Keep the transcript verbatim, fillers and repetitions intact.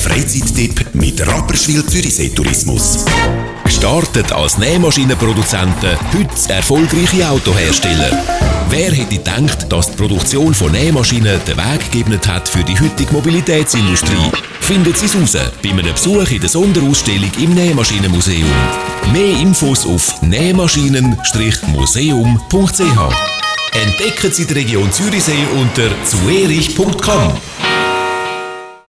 Freizeittipp mit Rapperswil Zürichsee Tourismus. Gestartet als Nähmaschinenproduzenten, heute erfolgreiche Autohersteller. Wer hätte gedacht, dass die Produktion von Nähmaschinen den Weg geebnet hat für die heutige Mobilitätsindustrie? Findet Sie es raus bei einem Besuch in der Sonderausstellung im Nähmaschinenmuseum. Mehr Infos auf nähmaschinen museum punkt c h. Entdecken Sie die Region Zürichsee unter zuerich punkt com.